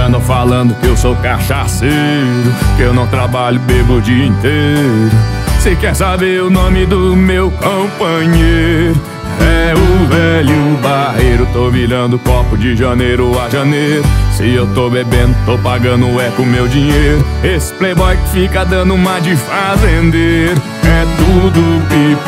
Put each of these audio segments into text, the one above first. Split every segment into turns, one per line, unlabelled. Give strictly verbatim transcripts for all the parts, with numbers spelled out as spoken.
Andam falando que eu sou cachaceiro, que eu não trabalho, bebo o dia inteiro. Se quer saber o nome do meu companheiro, é o velho barreiro. Tô virando copo de janeiro a janeiro. Se eu tô bebendo, tô pagando é com meu dinheiro. Esse playboy que fica dando uma de fazendeiro é tudo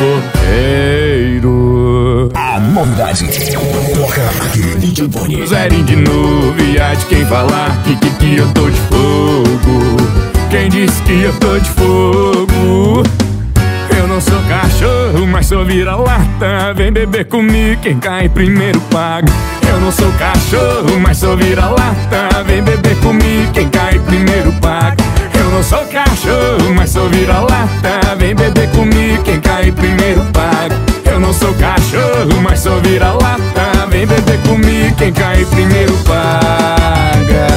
pipoqueiro.
A novidade toca aqui, D J Boni.
Zerinho de novidade, quem falar que, que, que eu tô de fogo? Quem disse que eu tô de fogo? Eu não sou cachorro, mas sou vira-lata. Vem beber comigo, quem cai primeiro paga. Eu não sou cachorro, mas sou vira-lata. Vem beber comigo, quem cai primeiro paga. Eu não sou cachorro, mas sou vira-lata. Vem beber comigo, quem cai primeiro paga. Eu não sou cachorro, mas sou vira-lata. Vem beber comigo, quem cai primeiro paga.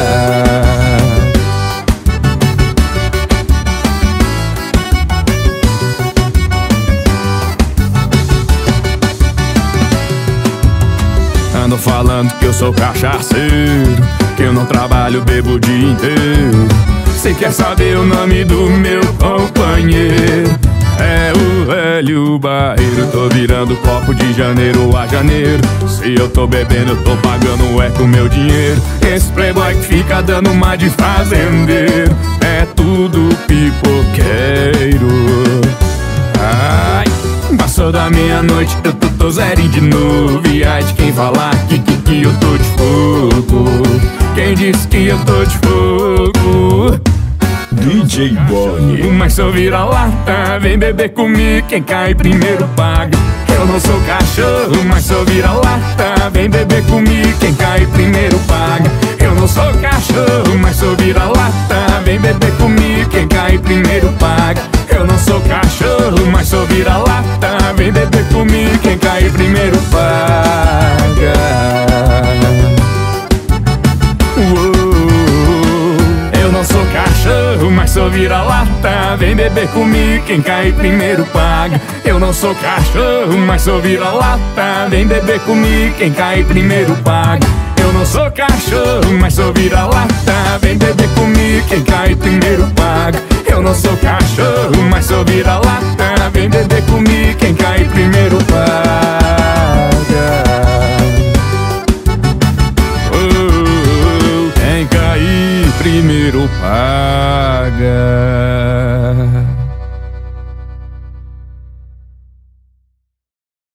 Andam falando que eu sou cachaceiro, que eu não trabalho, bebo o dia inteiro. Cê quer saber o nome do meu companheiro, é o velho barreiro. Tô virando copo de janeiro a janeiro. Se eu tô bebendo, eu tô pagando é com meu dinheiro. Esse playboy que fica dando uma de fazendeiro é tudo pipoqueiro. Ai, passou da meia-noite, eu tô, tô zerinho de novo. E ai de quem falar que, que, que eu tô de fogo. Quem disse que eu tô de fogo?
D J Boni.
Mas sou vira-lata, vem beber comigo, quem cai primeiro paga. Eu não sou cachorro, mas sou vira-lata. Vem beber comigo, quem cai primeiro paga. Eu não sou cachorro, mas sou vira-lata. Vem beber comigo, quem cai primeiro paga. Eu não sou cachorro, mas sou vira-lata. Vem beber comigo, quem cai primeiro paga. Eu não sou cachorro, mas sou vira-lata. Vem beber comigo, quem cai primeiro paga. Eu não sou cachorro, mas sou vira-lata. Vem beber comigo, quem cai primeiro paga. Eu não sou cachorro, mas sou vira-lata. Vem beber comigo, quem cai primeiro paga. Eu não sou cachorro, mas sou vira-lata. Vem beber comigo, quem cai primeiro paga.